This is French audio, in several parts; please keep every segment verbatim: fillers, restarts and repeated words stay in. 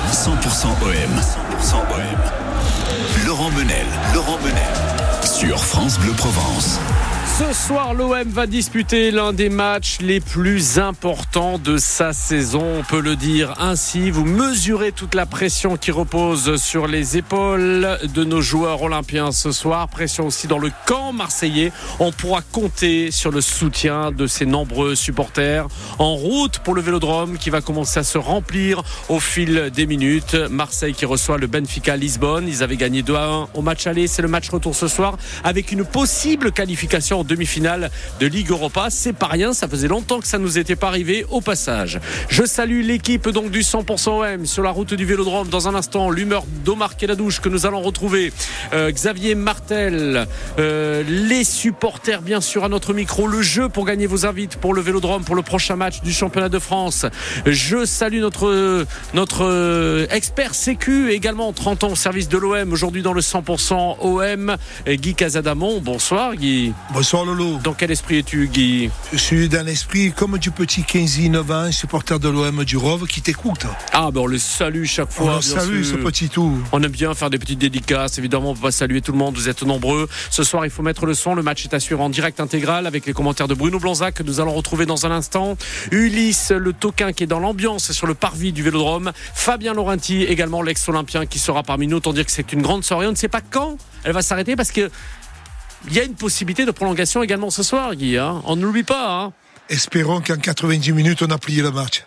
cent pour cent O M. cent pour cent O M. Laurent Menel. Laurent Menel. Sur France Bleu Provence. Ce soir, l'O M va disputer l'un des matchs les plus importants de sa saison, on peut le dire ainsi. Vous mesurez toute la pression qui repose sur les épaules de nos joueurs olympiens ce soir. Pression aussi dans le camp marseillais. On pourra compter sur le soutien de ses nombreux supporters. En route pour le Vélodrome qui va commencer à se remplir au fil des minutes. Marseille qui reçoit le Benfica Lisbonne. Ils avaient gagné deux à un au match aller. C'est le match retour ce soir avec une possible qualification en demi-finale de Ligue Europa. C'est pas rien, ça faisait longtemps que ça nous était pas arrivé au passage. Je salue l'équipe donc du cent pour cent O M sur la route du Vélodrome. Dans un instant, l'humeur d'Omar Keladouche que nous allons retrouver. Euh, Xavier Martel, euh, les supporters bien sûr à notre micro, le jeu pour gagner vos invites pour le Vélodrome pour le prochain match du championnat de France. Je salue notre, notre expert sécu également, trente ans au service de l'O M aujourd'hui dans le cent pour cent O M, Guy Casadamon. Bonsoir Guy. Bonsoir Lolo. Dans quel esprit es-tu, Guy ? Je suis dans l'esprit comme du petit quinze neuf ans, supporter de l'O M du Rove qui t'écoute. Ah ben on le salue chaque fois. On le salue ce petit tout. On aime bien faire des petites dédicaces, évidemment on peut pas saluer tout le monde, vous êtes nombreux. Ce soir il faut mettre le son, le match est à suivre en direct intégral avec les commentaires de Bruno Blanzac que nous allons retrouver dans un instant. Ulysse le Toquin qui est dans l'ambiance sur le parvis du Vélodrome. Fabien Laurenti également, l'ex-olympien qui sera parmi nous. Autant dire que c'est une grande soirée, on ne sait pas quand elle va s'arrêter parce que il y a une possibilité de prolongation également ce soir, Guy. Hein. On ne l'oublie pas. Hein. Espérons qu'en quatre-vingt-dix minutes, on a plié le match.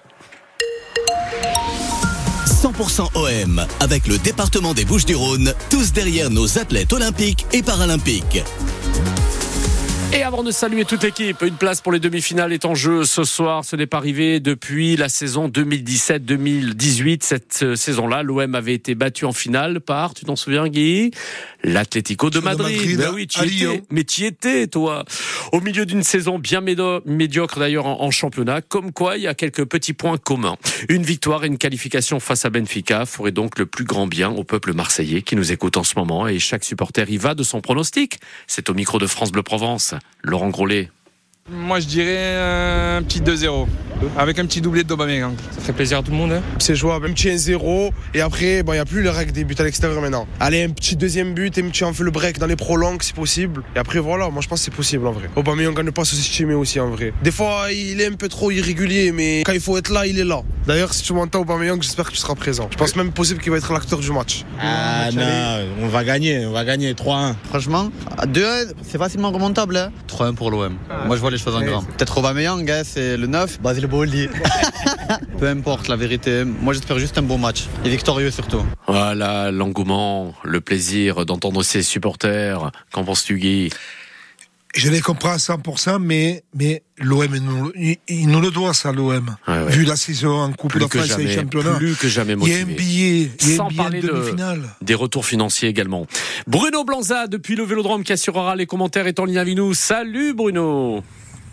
cent pour cent O M, avec le département des Bouches-du-Rhône, tous derrière nos athlètes olympiques et paralympiques. Et avant de saluer toute l'équipe, une place pour les demi-finales est en jeu ce soir. Ce n'est pas arrivé depuis la saison deux mille dix-sept deux mille dix-huit. Cette saison-là, l'O M avait été battu en finale par, tu t'en souviens Guy ? L'Atlético de Madrid. Madrid. Ben oui, tu y étais. Mais tu y étais, toi. Au milieu d'une saison bien médo- médiocre d'ailleurs en, en championnat. Comme quoi, il y a quelques petits points communs. Une victoire et une qualification face à Benfica ferait donc le plus grand bien au peuple marseillais qui nous écoute en ce moment. Et chaque supporter y va de son pronostic. C'est au micro de France Bleu Provence. Laurent Grollet. Moi je dirais un petit deux zéro avec un petit doublé d'Aubameyang. Ça ferait plaisir à tout le monde. Hein. C'est jouable, un petit un zéro et après il bon, n'y a plus le règle des buts à l'extérieur maintenant. Allez, un petit deuxième but et un petit on fait le break dans les prolongues si possible. Et après voilà, moi je pense que c'est possible en vrai. Aubameyang ne pas sous-estimer aussi en vrai. Des fois il est un peu trop irrégulier mais quand il faut être là, il est là. D'ailleurs si tu m'entends Aubameyang, j'espère que tu seras présent. Je pense même possible qu'il va être l'acteur du match. Ah non, on va gagner, on va gagner trois un. Franchement, deux un, c'est facilement remontable. Hein. trois un pour l'O M. Ah, moi je vois les choses en grand. Peut-être Aubameyang, hein, c'est le neuf, Basile Boli. Peu importe la vérité. Moi j'espère juste un bon match et victorieux surtout. Voilà l'engouement, le plaisir d'entendre ses supporters. Qu'en penses-tu Guy ? Je les comprends à cent pour cent, mais, mais l'O M, il, il nous le doit ça, l'O M. Ouais, ouais. Vu la saison en Coupe de France et championnat. Plus que jamais motivé. Il y a un billet, il y a Sans un billet parler de demi-finale. De, des retours financiers également. Bruno Blanza, depuis le Vélodrome, qui assurera les commentaires, est en ligne avec nous. Salut Bruno.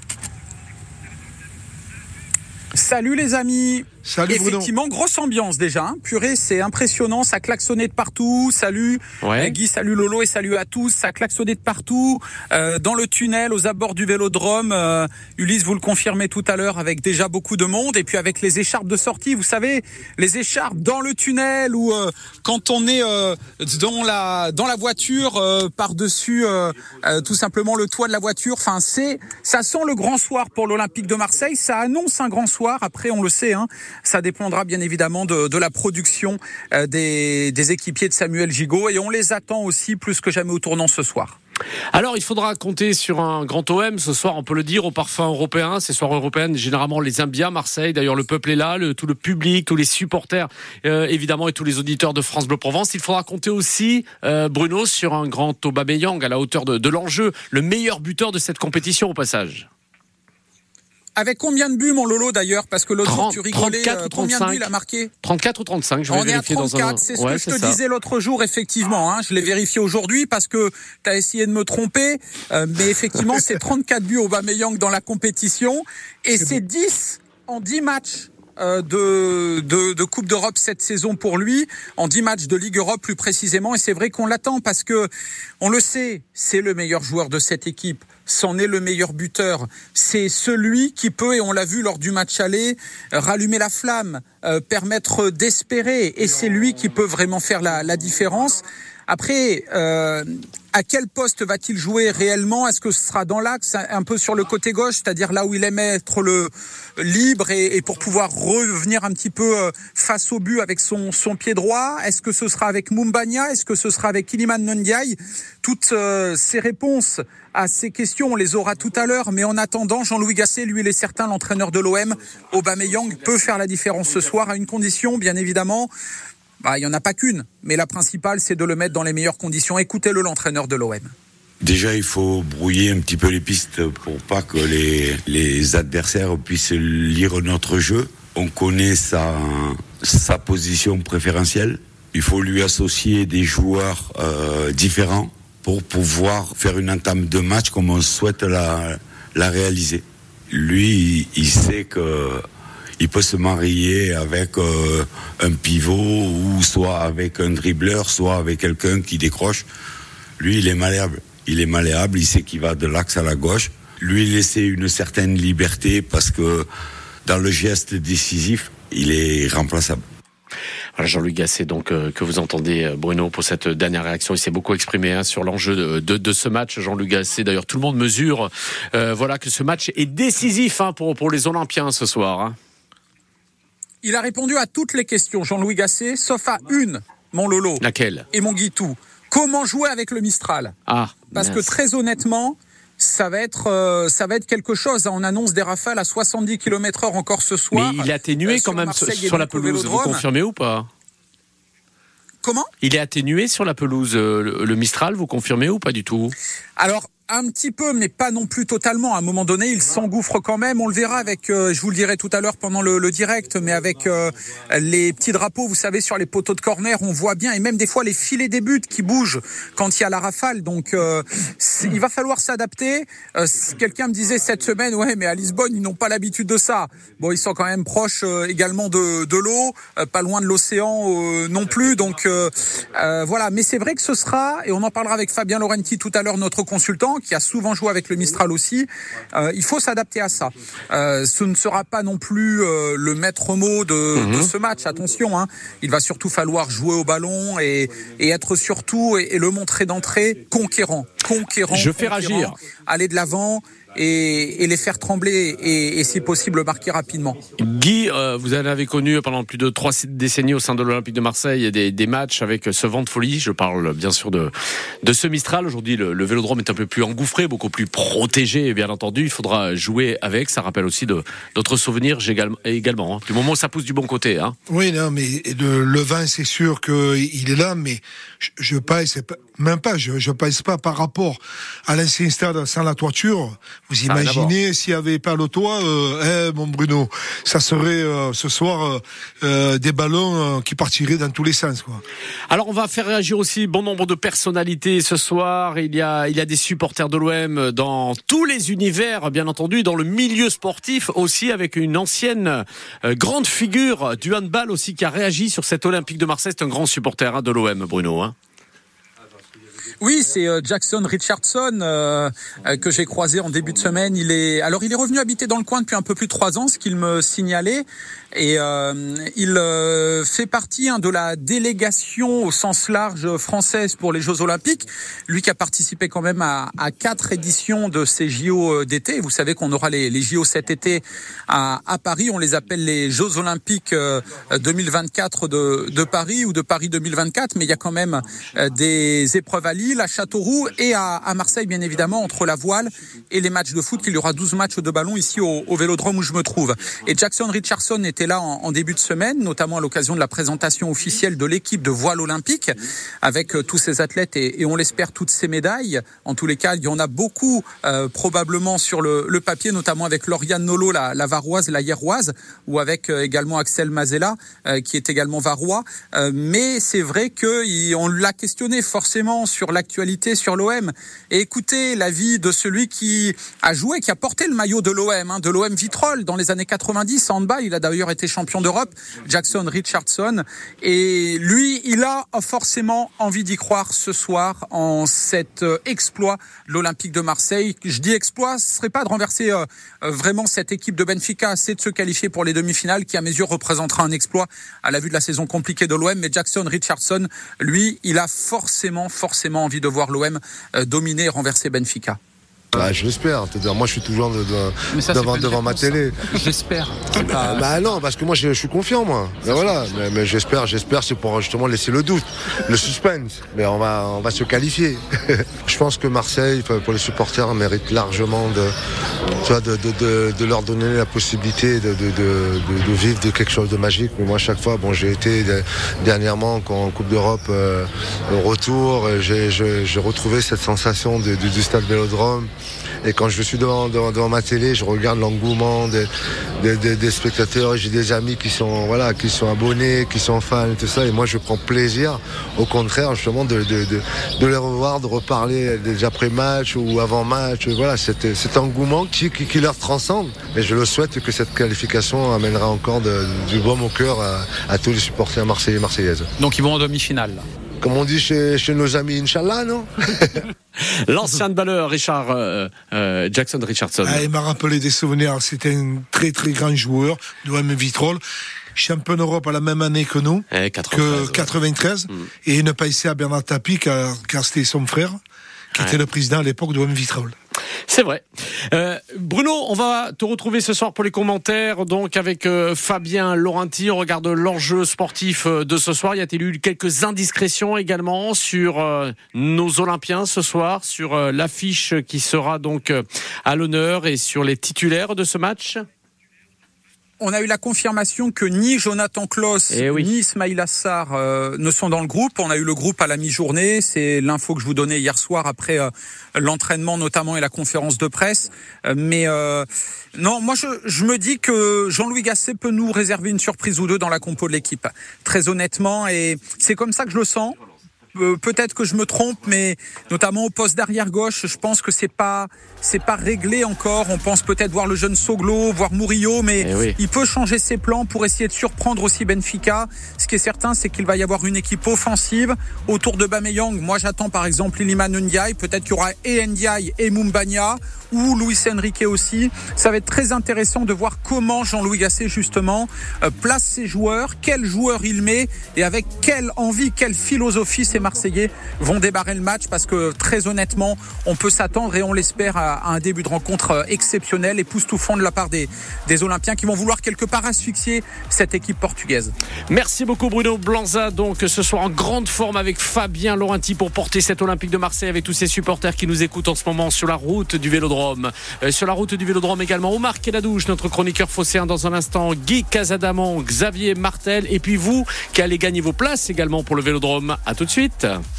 Salut les amis. Salut Effectivement, Bruno. grosse ambiance déjà. Hein. Purée, c'est impressionnant. Ça klaxonnait de partout. Salut ouais. Guy, salut Lolo et salut à tous. Ça klaxonnait de partout. Euh, dans le tunnel, aux abords du Vélodrome. Euh, Ulysse, vous le confirmez tout à l'heure, avec déjà beaucoup de monde. Et puis avec les écharpes de sortie, vous savez, les écharpes dans le tunnel ou euh, quand on est euh, dans la dans la voiture, euh, par-dessus euh, euh, tout simplement le toit de la voiture. Enfin, c'est ça sent le grand soir pour l'Olympique de Marseille. Ça annonce un grand soir. Après, on le sait, hein. Ça dépendra bien évidemment de, de la production euh, des, des équipiers de Samuel Gigot et on les attend aussi plus que jamais au tournant ce soir. Alors, il faudra compter sur un grand O M ce soir, on peut le dire, au parfum européen. Ces soirs européennes, généralement, les aiment bien Marseille. D'ailleurs, le peuple est là, le, tout le public, tous les supporters, euh, évidemment, et tous les auditeurs de France Bleu Provence. Il faudra compter aussi, euh, Bruno, sur un grand Aubameyang à la hauteur de, de l'enjeu, le meilleur buteur de cette compétition au passage. Avec combien de buts, mon Lolo, d'ailleurs? Parce que l'autre jour, tu rigolais. trente-quatre euh, ou combien trente-cinq de buts il a marqué? trente-quatre ou trente-cinq, je vais On vérifier est à dans un... c'est ce ouais, que je c'est te ça. disais l'autre jour, effectivement. Hein, je l'ai vérifié aujourd'hui parce que tu as essayé de me tromper. Euh, mais effectivement, c'est trente-quatre buts Aubameyang dans la compétition. Et c'est, c'est dix en dix matchs euh, de, de, de Coupe d'Europe cette saison pour lui, en dix matchs de Ligue Europe plus précisément. Et c'est vrai qu'on l'attend parce que, on le sait, c'est le meilleur joueur de cette équipe. C'en est le meilleur buteur. C'est celui qui peut, et on l'a vu lors du match aller, rallumer la flamme, euh, permettre d'espérer. Et c'est lui qui peut vraiment faire la, la différence. Après, euh, à quel poste va-t-il jouer réellement ? Est-ce que ce sera dans l'axe, un peu sur le côté gauche, c'est-à-dire là où il aimait être le libre et, et pour pouvoir revenir un petit peu face au but avec son, son pied droit ? Est-ce que ce sera avec Moumbagna ? Est-ce que ce sera avec Iliman Ndiaye ? Toutes euh, ces réponses à ces questions, on les aura tout à l'heure. Mais en attendant, Jean-Louis Gasset, lui, il est certain, l'entraîneur de l'O M, Aubameyang, peut faire la différence ce soir à une condition, bien évidemment. Bah, il n'y en a pas qu'une, mais la principale, c'est de le mettre dans les meilleures conditions. Écoutez-le, l'entraîneur de l'O M. Déjà, il faut brouiller un petit peu les pistes pour pas que les, les adversaires puissent lire notre jeu. On connaît sa, sa position préférentielle. Il faut lui associer des joueurs euh, différents pour pouvoir faire une entame de match comme on souhaite la, la réaliser. Lui, il, il sait que il peut se marier avec euh, un pivot ou soit avec un dribbleur, soit avec quelqu'un qui décroche. Lui, il est malléable. Il est malléable, il sait qu'il va de l'axe à la gauche. Lui laisser une certaine liberté parce que dans le geste décisif, il est remplaçable. Voilà, Jean-Louis Gasset, donc euh, que vous entendez, Bruno, pour cette dernière réaction. Il s'est beaucoup exprimé hein, sur l'enjeu de, de, de ce match. Jean-Louis Gasset, d'ailleurs, tout le monde mesure euh, voilà, que ce match est décisif hein, pour, pour les Olympiens ce soir. Hein. Il a répondu à toutes les questions, Jean-Louis Gasset, sauf à une, mon Lolo. Laquelle ? Et mon Guitou. Comment jouer avec le Mistral ? Ah, Parce que très honnêtement, ça va être, euh, ça va être quelque chose. On annonce des rafales à soixante-dix kilomètres heure encore ce soir. Mais il est atténué euh, quand même sur, sur la pelouse. Vous confirmez ou pas ? Comment ? Il est atténué sur la pelouse, le, le Mistral, vous confirmez ou pas du tout ? Alors, un petit peu, mais pas non plus totalement. À un moment donné, il s'engouffre quand même. On le verra avec, euh, je vous le dirai tout à l'heure pendant le, le direct, mais avec euh, les petits drapeaux, vous savez, sur les poteaux de corner, on voit bien, et même des fois les filets des buts qui bougent quand il y a la rafale. Donc, euh, il va falloir s'adapter. Euh, quelqu'un me disait cette semaine, ouais, mais à Lisbonne, ils n'ont pas l'habitude de ça. Bon, ils sont quand même proches euh, également de, de l'eau, euh, pas loin de l'océan euh, non plus. Donc, euh, euh, voilà. Mais c'est vrai que ce sera, et on en parlera avec Fabien Laurenti tout à l'heure, notre consultant, qui a souvent joué avec le Mistral aussi, euh, il faut s'adapter à ça. Euh, ce ne sera pas non plus euh, le maître mot de, mmh. de ce match, attention, hein. Il va surtout falloir jouer au ballon et, et être surtout, et, et le montrer d'entrée, conquérant. Conquérant, Je fais conquérant, réagir. Aller de l'avant et, et les faire trembler et, et si possible marquer rapidement. Guy, euh, vous en avez connu pendant plus de trois décennies au sein de l'Olympique de Marseille des, des matchs avec ce vent de folie. Je parle bien sûr de, de ce Mistral. Aujourd'hui, le, le Vélodrome est un peu plus engouffré, beaucoup plus protégé, bien entendu. Il faudra jouer avec. Ça rappelle aussi de, d'autres souvenirs également, hein, du moment où ça pousse du bon côté. Hein. Oui, non, mais le, le vin, c'est sûr qu'il est là, mais je, je pense même pas, je, je pense pas par rapport à l'ancien stade sans la toiture. Vous ça imaginez s'il n'y avait pas le toit, euh, eh, mon Bruno, ça serait euh, ce soir euh, des ballons euh, qui partiraient dans tous les sens, quoi. Alors on va faire réagir aussi bon nombre de personnalités ce soir. Il y a, il y a des supporters de l'O M dans tous les univers, bien entendu, dans le milieu sportif aussi, avec une ancienne euh, grande figure du handball aussi qui a réagi sur cet Olympique de Marseille. C'est un grand supporter hein, de l'O M, Bruno. Hein. Oui, c'est euh, Jackson Richardson euh, euh, que j'ai croisé en début de semaine. Il est alors il est revenu habiter dans le coin depuis un peu plus de trois ans, ce qu'il me signalait. Et euh, il euh, fait partie hein, de la délégation au sens large française pour les Jeux Olympiques. Lui qui a participé quand même à, à quatre éditions de ces J O d'été. Vous savez qu'on aura les, les J O cet été à, à Paris. On les appelle les Jeux Olympiques euh, deux mille vingt-quatre de, de Paris ou de Paris deux mille vingt-quatre. Mais il y a quand même euh, des épreuves à Lille, à Châteauroux et à, à Marseille, bien évidemment, entre la voile et les matchs de foot. Il y aura douze matchs de ballon ici au, au Vélodrome où je me trouve. Et Jackson Richardson était là en, en début de semaine, notamment à l'occasion de la présentation officielle de l'équipe de voile olympique, avec euh, tous ces athlètes et, et on l'espère toutes ces médailles. En tous les cas, il y en a beaucoup euh, probablement sur le, le papier, notamment avec Lauriane Nolo, la, la varoise, la hierroise, ou avec euh, également Axel Mazella, euh, qui est également varois. Euh, mais c'est vrai qu'on l'a questionné forcément sur la l'actualité sur l'O M et écoutez l'avis de celui qui a joué, qui a porté le maillot de l'O M, hein, de l'O M Vitrolles dans les années quatre-vingt-dix en handball. Il a d'ailleurs été champion d'Europe, Jackson Richardson. Et lui, il a forcément envie d'y croire ce soir en cet exploit de l'Olympique de Marseille. Je dis exploit, ce serait pas de renverser euh, vraiment cette équipe de Benfica, c'est de se qualifier pour les demi-finales qui à mes yeux représentera un exploit à la vue de la saison compliquée de l'O M. Mais Jackson Richardson, lui, il a forcément, forcément envie de voir l'O M euh, dominer et renverser Benfica. Bah, je l'espère. Moi, je suis toujours de, de, ça, devant, devant ma télé. J'espère. Bah, bah non, parce que moi, je, je suis confiant, moi. Mais voilà. Mais, mais j'espère, j'espère, c'est pour justement laisser le doute, le suspense. Mais on va, on va se qualifier. Je pense que Marseille, pour les supporters, mérite largement de, tu vois, de, de, de, de leur donner la possibilité de, de, de, de, de vivre de quelque chose de magique. Mais moi, chaque fois, bon, j'ai été dernièrement en Coupe d'Europe euh, au retour, j'ai, j'ai, j'ai retrouvé cette sensation de, de, du stade Vélodrome. Et quand je suis devant, devant, devant ma télé, je regarde l'engouement des, des, des, des spectateurs. J'ai des amis qui sont, voilà, qui sont abonnés, qui sont fans et tout ça. Et moi, je prends plaisir, au contraire, justement, de, de, de, de les revoir, de reparler des après-match ou avant-match. Voilà, cet, cet engouement qui, qui, qui leur transcende. Et je le souhaite que cette qualification amènera encore de, du baume au cœur à, à tous les supporters marseillais et marseillaises. Donc, ils vont en demi-finale, là. Comme on dit chez, chez nos amis, Inch'Allah, non? L'ancien balleur Richard euh, euh, Jackson Richardson. Ah, il m'a rappelé des souvenirs. C'était un très très grand joueur de l'O M Vitrolles, champion d'Europe à la même année que nous, eh, quatre-vingt-treize, que quatre-vingt-treize, ouais. Et il ne pas ici à Bernard Tapie car, car c'était son frère qui ouais. était le président à l'époque de l'O M Vitrolles. C'est vrai. Euh, Bruno, on va te retrouver ce soir pour les commentaires, donc avec euh, Fabien Laurenti. On regarde l'enjeu sportif euh, de ce soir. Y a-t-il eu quelques indiscrétions également sur euh, nos Olympiens ce soir, sur euh, l'affiche qui sera donc euh, à l'honneur et sur les titulaires de ce match? On a eu la confirmation que ni Jonathan Klaus eh oui. ni Ismail Assar euh, ne sont dans le groupe. On a eu le groupe à la mi-journée. C'est l'info que je vous donnais hier soir après euh, l'entraînement notamment et la conférence de presse. Euh, mais euh, non, moi je, je me dis que Jean-Louis Gasset peut nous réserver une surprise ou deux dans la compo de l'équipe. Très honnêtement, et c'est comme ça que je le sens. Euh, peut-être que je me trompe, mais notamment au poste d'arrière gauche, je pense que c'est pas c'est pas réglé encore. On pense peut-être voir le jeune Soglo, voir Murillo, mais eh oui. il peut changer ses plans pour essayer de surprendre aussi Benfica. Ce qui est certain, c'est qu'il va y avoir une équipe offensive autour de Bameyang. Moi, j'attends par exemple Iliman Ndiaye. Peut-être qu'il y aura et Ndiaye et Mumbagna ou Luis Enrique aussi. Ça va être très intéressant de voir comment Jean-Louis Gasset justement euh, place ses joueurs, quels joueurs il met et avec quelle envie, quelle philosophie ces Marseillais vont débarrer le match, parce que très honnêtement, on peut s'attendre et on l'espère à, à un début de rencontre exceptionnel, époustouflant de la part des, des Olympiens qui vont vouloir quelque part asphyxier cette équipe portugaise. Merci beaucoup Bruno Blanza, donc ce soir en grande forme avec Fabien Laurenti pour porter cet Olympique de Marseille avec tous ses supporters qui nous écoutent en ce moment sur la route du Vélodrome. Euh, sur la route du Vélodrome également Omar Keladouche, notre chroniqueur phocéen dans un instant, Guy Casadamon, Xavier Martel et puis vous qui allez gagner vos places également pour le Vélodrome. À tout de suite.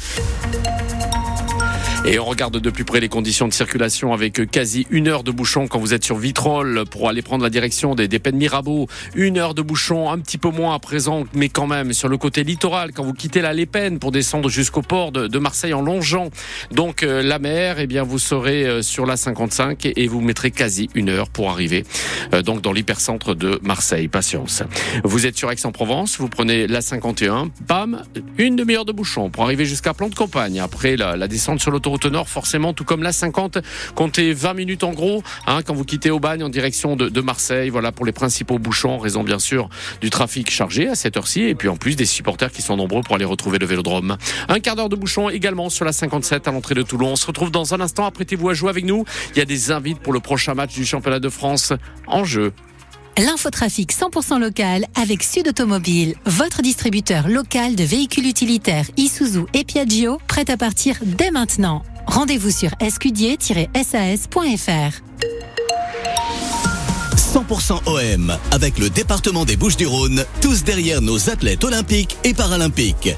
Et on regarde de plus près les conditions de circulation avec quasi une heure de bouchon quand vous êtes sur Vitrolles pour aller prendre la direction des, des Pennes Mirabeau. Une heure de bouchon, un petit peu moins à présent, mais quand même sur le côté littoral quand vous quittez la Les Pennes pour descendre jusqu'au port de, de Marseille en longeant donc euh, la mer, eh bien vous serez euh, sur la cinquante-cinq et, et vous mettrez quasi une heure pour arriver euh, donc dans l'hypercentre de Marseille. Patience. Vous êtes sur Aix-en-Provence, vous prenez la cinquante et un, bam, une demi-heure de bouchon pour arriver jusqu'à Plan de Campagne. Après la, la descente sur l'autoroute Route Nord, forcément, tout comme la cinquante, comptez vingt minutes en gros, hein, quand vous quittez Aubagne en direction de, de Marseille. Voilà pour les principaux bouchons, en raison bien sûr du trafic chargé à cette heure-ci, et puis en plus des supporters qui sont nombreux pour aller retrouver le Vélodrome. Un quart d'heure de bouchon également sur la cinquante-sept à l'entrée de Toulon. On se retrouve dans un instant. Apprêtez-vous à jouer avec nous. Il y a des invites pour le prochain match du championnat de France en jeu. L'infotrafic cent pour cent local avec Sud Automobile, votre distributeur local de véhicules utilitaires Isuzu et Piaggio, prêt à partir dès maintenant. Rendez-vous sur escudier tiret s a s point f r. cent pour cent O M avec le département des Bouches-du-Rhône, tous derrière nos athlètes olympiques et paralympiques.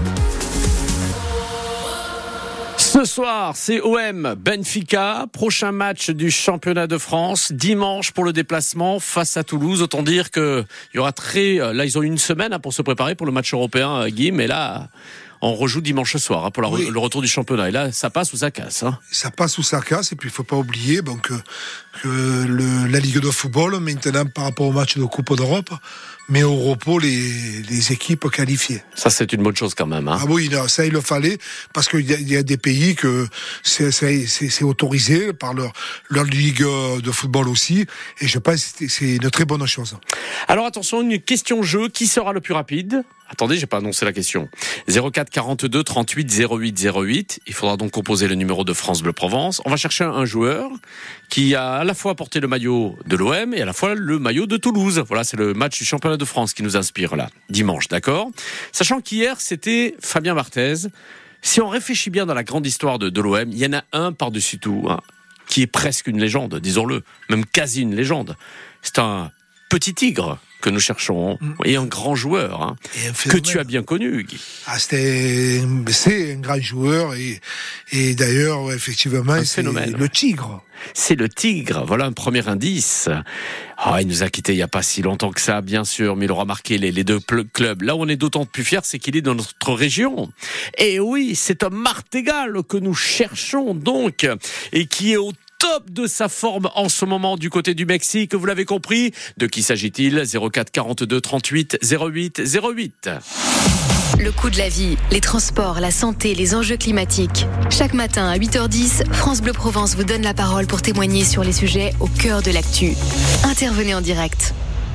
Ce soir, c'est O M Benfica, prochain match du championnat de France, dimanche pour le déplacement face à Toulouse. Autant dire que il y aura très, là ils ont une semaine pour se préparer pour le match européen, Guy, mais là, on rejoue dimanche soir hein, pour la, oui. le retour du championnat. Et là, ça passe ou ça casse. Hein. Ça passe ou ça casse. Et puis, il ne faut pas oublier bon, que, que le, la Ligue de football, maintenant, par rapport au match de Coupe d'Europe, met au repos les, les équipes qualifiées. Ça, c'est une bonne chose quand même. Hein. Ah oui, non, ça, il le fallait, parce qu'il y a, il y a des pays que c'est, c'est, c'est, c'est autorisé par leur, leur Ligue de football aussi. Et je pense que c'est une très bonne chose. Alors, attention, une question jeu. Qui sera le plus rapide ? Attendez, j'ai pas annoncé la question. zéro quatre quarante-deux trente-huit zéro huit zéro huit. Il faudra donc composer le numéro de France Bleu Provence. On va chercher un joueur qui a à la fois porté le maillot de l'O M et à la fois le maillot de Toulouse. Voilà, c'est le match du championnat de France qui nous inspire là, dimanche, d'accord ? Sachant qu'hier, c'était Fabien Barthez. Si on réfléchit bien dans la grande histoire de, de l'O M, il y en a un par-dessus tout, hein, qui est presque une légende, disons-le, même quasi une légende. C'est un petit tigre que nous cherchons, et un grand joueur, hein, que tu as bien connu, Guy. Ah, c'était, c'est un grand joueur, et, et d'ailleurs, effectivement, un c'est phénomène. Le tigre. C'est le tigre, voilà un premier indice. Oh, il nous a quittés il n'y a pas si longtemps que ça, bien sûr, mais il aura marqué les, les deux clubs. Là où on est d'autant plus fiers, c'est qu'il est dans notre région. Et oui, c'est un Martégal que nous cherchons donc, et qui est au top de sa forme en ce moment du côté du Mexique, vous l'avez compris. De qui s'agit-il ? zéro quatre quarante-deux trente-huit zéro huit zéro huit. Le coût de la vie, les transports, la santé, les enjeux climatiques. Chaque matin à huit heures dix, France Bleu Provence vous donne la parole pour témoigner sur les sujets au cœur de l'actu. Intervenez en direct.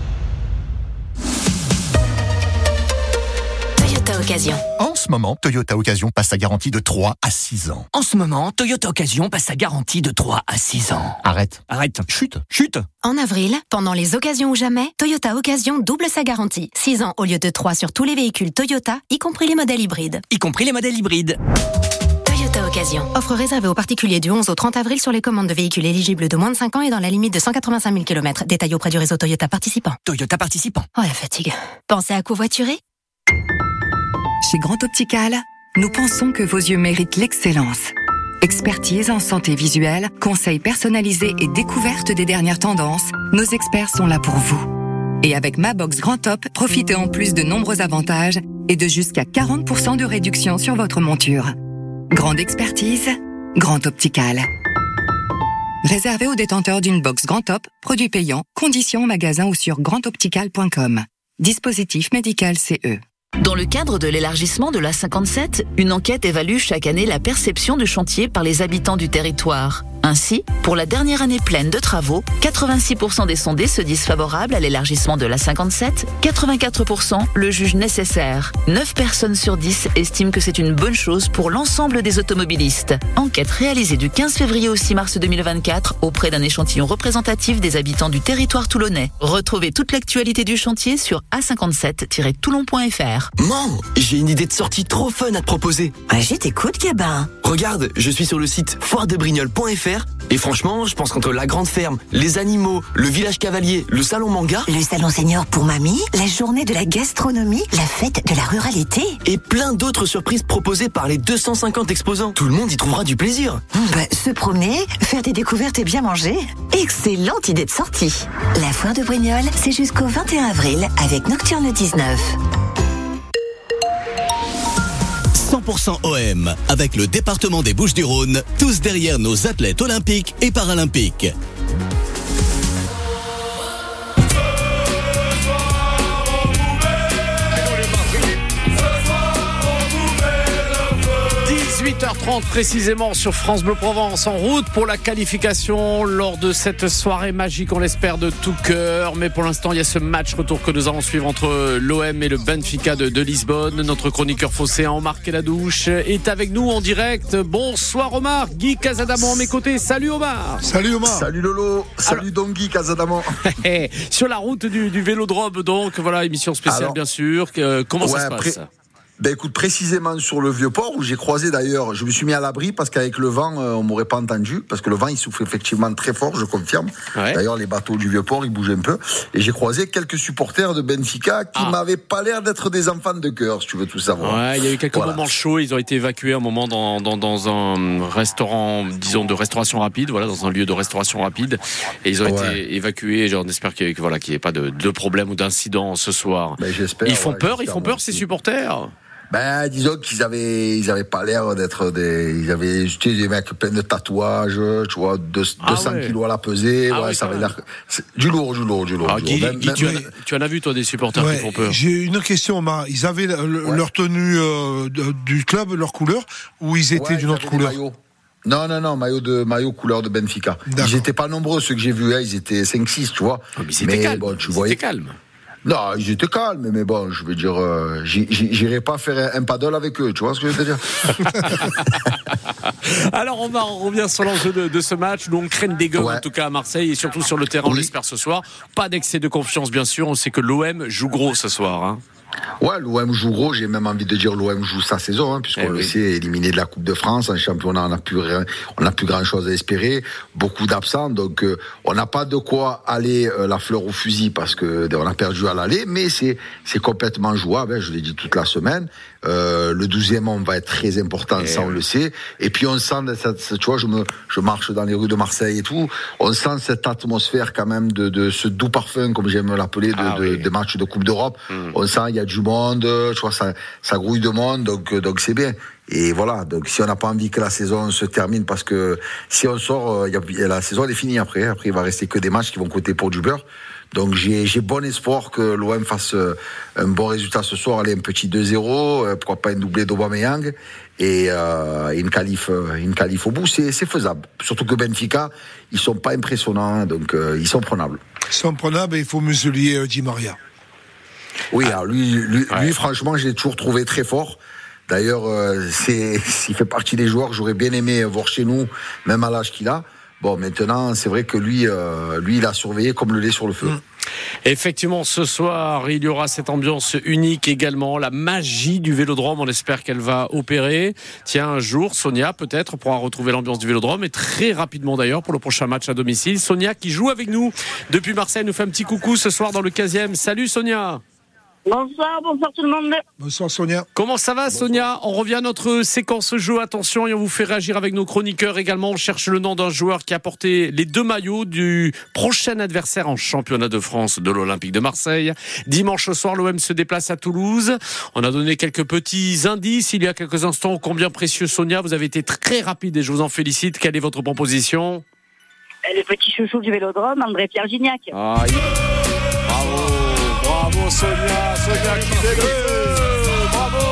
Toyota Occasion. En ce moment, Toyota Occasion passe sa garantie de trois à six ans. En ce moment, Toyota Occasion passe sa garantie de trois à six ans. Arrête. Arrête. Chute. Chute. En avril, pendant les occasions ou jamais, Toyota Occasion double sa garantie. six ans au lieu de trois sur tous les véhicules Toyota, y compris les modèles hybrides. Y compris les modèles hybrides. Toyota Occasion. Offre réservée aux particuliers du onze au trente avril sur les commandes de véhicules éligibles de moins de cinq ans et dans la limite de cent quatre-vingt-cinq mille kilomètres. Détail auprès du réseau Toyota participant. Toyota participant. Oh la fatigue. Pensez à covoiturer ? Chez Grand Optical, nous pensons que vos yeux méritent l'excellence. Expertise en santé visuelle, conseils personnalisés et découverte des dernières tendances, nos experts sont là pour vous. Et avec Ma Box Grand Op, profitez en plus de nombreux avantages et de jusqu'à quarante pour cent de réduction sur votre monture. Grande expertise, Grand Optical. Réservé aux détenteurs d'une box Grand Op, produit payant, conditions en magasin ou sur grand optical point com. Dispositif médical C E. Dans le cadre de l'élargissement de l'A cinquante-sept, une enquête évalue chaque année la perception du chantier par les habitants du territoire. Ainsi, pour la dernière année pleine de travaux, quatre-vingt-six pour cent des sondés se disent favorables à l'élargissement de l'A cinquante-sept, quatre-vingt-quatre pour cent le jugent nécessaire. neuf personnes sur dix estiment que c'est une bonne chose pour l'ensemble des automobilistes. Enquête réalisée du quinze février au six mars deux mille vingt-quatre auprès d'un échantillon représentatif des habitants du territoire toulonnais. Retrouvez toute l'actualité du chantier sur a cinquante-sept tiret toulon point f r. Maman, j'ai une idée de sortie trop fun à te proposer. Ah, je t'écoute, Gabin. Regarde, je suis sur le site foire de brignoles point f r et franchement, je pense qu'entre la grande ferme, les animaux, le village cavalier, le salon manga... Le salon senior pour mamie, la journée de la gastronomie, la fête de la ruralité... Et plein d'autres surprises proposées par les deux cent cinquante exposants. Tout le monde y trouvera du plaisir. Bah, se promener, faire des découvertes et bien manger. Excellente idée de sortie. La foire de Brignoles, c'est jusqu'au vingt et un avril avec Nocturne dix-neuf. cent pour cent O M, avec le département des Bouches-du-Rhône, tous derrière nos athlètes olympiques et paralympiques. dix-huit heures trente précisément sur France Bleu Provence, en route pour la qualification lors de cette soirée magique, on l'espère de tout cœur. Mais pour l'instant, il y a ce match retour que nous allons suivre entre l'O M et le Benfica de, de Lisbonne. Notre chroniqueur phocéen Omar Keladouche est avec nous en direct. Bonsoir Omar, Guy Casadamon à mes côtés. Salut Omar. Salut Omar. Salut Lolo. Salut Alors... donc Guy Casadamon. Sur la route du, du Vélodrome, donc voilà, émission spéciale. Alors, bien sûr. Euh, comment ouais, ça se passe pré... Ben écoute, précisément sur le Vieux-Port, où j'ai croisé d'ailleurs, je me suis mis à l'abri parce qu'avec le vent, euh, on m'aurait pas entendu, parce que le vent il souffle effectivement très fort, je confirme. Ouais. D'ailleurs, les bateaux du Vieux-Port, ils bougent un peu. Et j'ai croisé quelques supporters de Benfica qui ah. m'avaient pas l'air d'être des enfants de cœur, si tu veux tout savoir. Ouais, il y a eu quelques voilà. moments chauds, ils ont été évacués un moment dans, dans, dans un restaurant, disons, de restauration rapide, voilà, dans un lieu de restauration rapide. Et ils ont ouais. été évacués, on espère qu'il n'y voilà, qu'il n'y ait pas de, de problème ou d'incident ce soir. Ben, j'espère. Ils font ouais, peur, ils font peur, ces supporters. Ben, disons qu'ils avaient, ils avaient pas l'air d'être des, ils avaient, tu sais, des mecs pleins de tatouages, tu vois, deux, ah deux cents ouais. kilos à la pesée, ah ouais, ouais, ça avait l'air, du lourd, du lourd, du lourd. Alors, du Guy, lourd. Même, Guy, même, tu, même, en, tu en as vu, toi, des supporters ouais, qui font peur. J'ai une question, Omar. Ils avaient le, ouais. leur tenue euh, de, du club, leur couleur, ou ils étaient ouais, d'une autre couleur? Non, non, non, maillot de maillot couleur de Benfica. D'accord. Ils étaient pas nombreux, ceux que j'ai vus, hein, ils étaient cinq six, tu vois. Oh, mais ils étaient calmes. Bon, tu ils voyais... étaient calmes. Non, ils étaient calmes, mais bon, je veux dire, euh, j'irai pas faire un paddle avec eux, tu vois ce que je veux dire. Alors, on va on revient sur l'enjeu de, de ce match. Nous, on craigne des gueules, ouais. en tout cas à Marseille, et surtout sur le terrain, oui. on l'espère ce soir. Pas d'excès de confiance, bien sûr. On sait que l'O M joue gros ce soir. Hein. Ouais, l'O M joue gros, j'ai même envie de dire l'O M joue sa saison, hein, puisqu'on eh le oui. sait, éliminé de la Coupe de France, en championnat, on n'a plus rien, on n'a plus grand chose à espérer, beaucoup d'absents, donc euh, on n'a pas de quoi aller euh, la fleur au fusil parce que on a perdu à l'aller, mais c'est c'est complètement jouable, hein, je l'ai dit toute la semaine. Euh, le douzième homme va être très important, et ça on oui. le sait. Et puis on sent, cette, tu vois, je me, je marche dans les rues de Marseille et tout, on sent cette atmosphère quand même de, de ce doux parfum, comme j'aime l'appeler, de, ah, de, oui. de matchs de Coupe d'Europe. Mmh. On sent il y a du monde, tu vois, ça, ça grouille de monde, donc, donc c'est bien. Et voilà, donc si on n'a pas envie que la saison se termine, parce que si on sort, y a, y a, la saison elle est finie après. Après, il va rester que des matchs qui vont compter pour du beurre. Donc j'ai, j'ai bon espoir que l'O M fasse un bon résultat ce soir, aller un petit deux zéro, pourquoi pas un doublé d'Aubameyang et euh, une qualif, une qualif au bout, c'est, c'est faisable. Surtout que Benfica, ils sont pas impressionnants, donc euh, ils sont prenables. Ils sont prenables et il faut museler euh, Di Maria. Oui, alors lui, lui, ouais. lui franchement, je l'ai toujours trouvé très fort. D'ailleurs, euh, c'est, il fait partie des joueurs que j'aurais bien aimé voir chez nous, même à l'âge qu'il a. Bon, maintenant, c'est vrai que lui, euh, lui, il a surveillé comme le lait sur le feu. Mmh. Effectivement, ce soir, il y aura cette ambiance unique également, la magie du Vélodrome. On espère qu'elle va opérer. Tiens, un jour, Sonia, peut-être, pourra retrouver l'ambiance du Vélodrome, et très rapidement d'ailleurs pour le prochain match à domicile. Sonia, qui joue avec nous depuis Marseille, nous fait un petit coucou ce soir dans le quinzième. Salut Sonia. Bonsoir, bonsoir tout le monde. Bonsoir Sonia. Comment ça va Sonia ? On revient à notre séquence jeu, attention, et on vous fait réagir avec nos chroniqueurs également. On cherche le nom d'un joueur qui a porté les deux maillots du prochain adversaire en championnat de France de l'Olympique de Marseille. Dimanche soir, l'O M se déplace à Toulouse. On a donné quelques petits indices il y a quelques instants, combien précieux Sonia. Vous avez été très rapide et je vous en félicite. Quelle est votre proposition ? Le petit chouchou du Vélodrome, André-Pierre Gignac. Ah, yeah. Bravo. Bravo Sonia, Sonia qui fait le feu, bravo.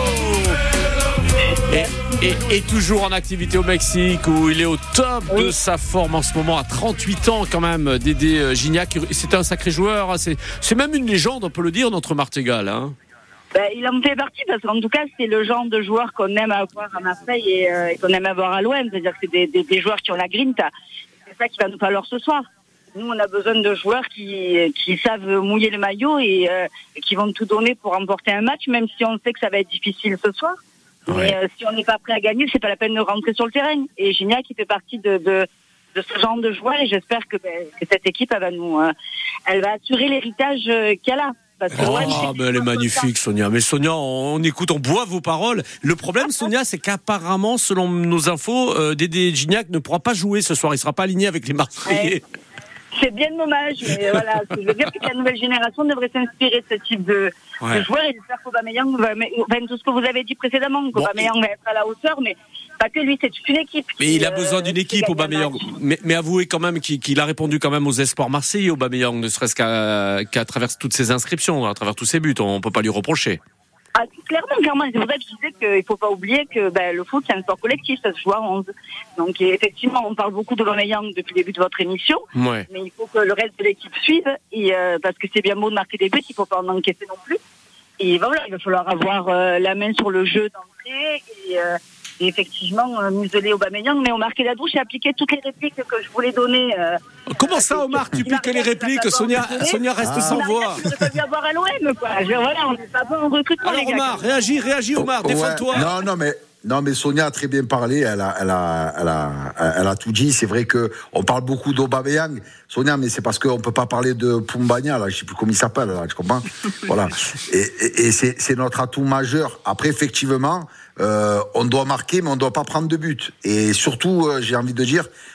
Et, et, et toujours en activité au Mexique où il est au top oui. de sa forme en ce moment à trente-huit ans quand même, Dédé Gignac. C'est un sacré joueur, c'est, c'est même une légende, on peut le dire, notre Martégal. Hein. Ben, il en fait partie parce qu'en tout cas c'est le genre de joueur qu'on aime avoir à Marseille et, euh, et qu'on aime avoir à l'O M, c'est-à-dire que c'est des, des, des joueurs qui ont la grinta. C'est ça qu'il va nous falloir ce soir. Nous, on a besoin de joueurs qui, qui savent mouiller le maillot et euh, qui vont tout donner pour remporter un match, même si on sait que ça va être difficile ce soir. Ouais. Mais euh, si on n'est pas prêt à gagner, c'est pas la peine de rentrer sur le terrain. Et Gignac, qui fait partie de, de, de ce genre de joueurs, et j'espère que, ben, que cette équipe, elle va nous, euh, elle va assurer l'héritage euh, qu'elle a. Parce que oh, ouais, mais elle est magnifique, Sonia. Mais Sonia, on, on écoute, on boit vos paroles. Le problème, Sonia, c'est qu'apparemment, selon nos infos, euh, Dédé Gignac ne pourra pas jouer ce soir. Il sera pas aligné avec les Marseillais. Ouais. C'est bien dommage, mais voilà, je veux dire que la nouvelle génération devrait s'inspirer de ce type de, ouais. de joueurs et j'espère qu'Aubameyang va, enfin, tout ce que vous avez dit précédemment, qu'Aubameyang bon, va être à la hauteur, mais pas que lui, c'est toute une équipe. Mais qui, il a besoin d'une euh, équipe, Aubameyang. Mais, mais avouez quand même qu'il, qu'il a répondu quand même aux espoirs marseillais, Aubameyang, ne serait-ce qu'à, qu'à travers toutes ses inscriptions, à travers tous ses buts, on peut pas lui reprocher. Ah, clairement, clairement, c'est pour ça que je disais qu'il faut pas oublier que ben, le foot, c'est un sport collectif, ça se joue à onze. Donc effectivement, on parle beaucoup d'Aubameyang depuis le début de votre émission, ouais. mais il faut que le reste de l'équipe suive, et, euh, parce que c'est bien beau de marquer des buts, il faut pas en encaisser non plus. Et voilà, il va falloir avoir euh, la main sur le jeu d'entrée, et, euh, et effectivement, euh, museler Aubameyang, mais on marquait la douche et appliquer toutes les répliques que je voulais donner. Euh, Comment ça, Omar, tu piques les répliques? Sonia, Sonia reste ah. sans voix. Je peux bien avoir à l'O M, quoi. Je, voilà, on n'est pas bon en recrutement. Alors, Omar, réagis, réagis, Omar, défends-toi. Ouais. Non, non, mais. Non, mais Sonia a très bien parlé. Elle a, elle a, elle a, elle a tout dit. C'est vrai que on parle beaucoup d'Aubameyang, Sonia, mais c'est parce qu'on peut pas parler de Pumbagna, là. Je sais plus comment il s'appelle, là. Tu comprends? Voilà. Et, et, et c'est, c'est notre atout majeur. Après, effectivement, euh, on doit marquer, mais on doit pas prendre de but. Et surtout, euh, j'ai envie de dire,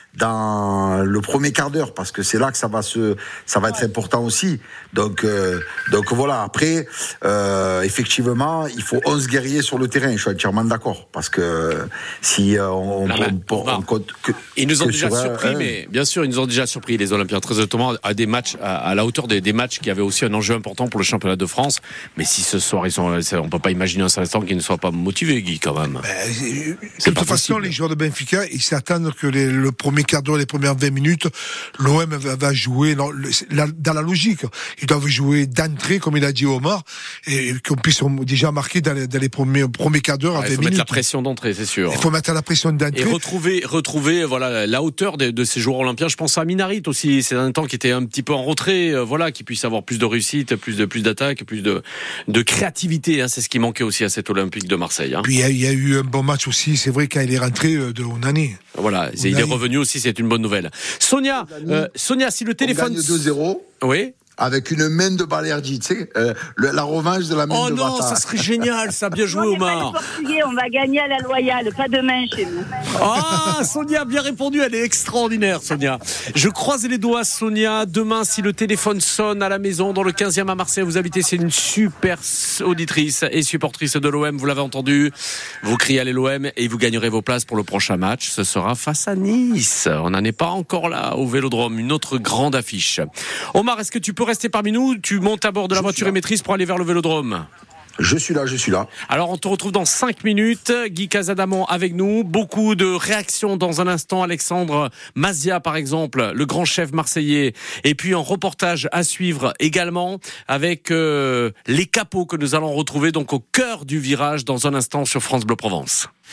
dans le premier quart d'heure, parce que c'est là que ça va se, ça va être important aussi. Donc, euh, donc voilà. Après, euh, effectivement, il faut onze guerriers sur le terrain. Je suis entièrement d'accord, parce que si euh, on, non, on, on, on, on compte que ils nous ont que déjà sur, surpris, euh, mais bien sûr, ils nous ont déjà surpris les Olympiens très honnêtement à des matchs à, à la hauteur des, des matchs qui avaient aussi un enjeu important pour le championnat de France. Mais si ce soir ils sont, on peut pas imaginer un instant qu'ils ne soient pas motivés, Guy, quand même. Ben, de toute façon, les joueurs de Benfica, ils s'attendent que les, le premier quart d'heure, les premières vingt minutes, l'O M va, va jouer dans, la, dans la logique. Ils doivent jouer d'entrée, comme il a dit Omar, et qu'on puisse déjà marquer dans les, dans les premiers, premiers quarts d'heure à ah, vingt minutes. Il faut mettre la pression d'entrée, c'est sûr. Il faut mettre la pression d'entrée. Et retrouver, retrouver, voilà, la hauteur de, de ces joueurs olympiens. Je pense à Minarit aussi, c'est un temps qui était un petit peu en retrait, euh, voilà, qui puisse avoir plus de réussite, plus de, plus d'attaque, plus de, de créativité, hein, c'est ce qui manquait aussi à cet Olympique de Marseille, hein. Puis il y, y a eu un bon match aussi, c'est vrai, quand il est rentré de Onani. Voilà, il est revenu aussi, c'est une bonne nouvelle. Sonia, euh, Sonia, si le téléphone... On gagne deux zéro. Oui. Avec une main de Balerdi, tu sais, euh, le, la revanche de la main oh de Bata. Oh non, ça serait génial, ça, bien joué, Omar. Portugais, on va gagner à la loyale, pas de main chez nous. Ah, Sonia a bien répondu, elle est extraordinaire, Sonia. Je croise les doigts, Sonia. Demain, si le téléphone sonne à la maison, dans le quinzième à Marseille, vous habitez, c'est une super auditrice et supportrice de l'O M, vous l'avez entendu. Vous criez allez l'O M et vous gagnerez vos places pour le prochain match. Ce sera face à Nice. On n'en est pas encore là, au Vélodrome, une autre grande affiche. Omar, est-ce que tu peux rester parmi nous? Tu montes à bord de la je voiture émettrice pour aller vers le Vélodrome. Je suis là, je suis là. Alors on te retrouve dans cinq minutes. Guy Casadamon avec nous. Beaucoup de réactions dans un instant. Alexandre Mazia par exemple, le grand chef marseillais. Et puis un reportage à suivre également avec euh, les capots que nous allons retrouver donc au cœur du virage dans un instant sur France Bleu Provence.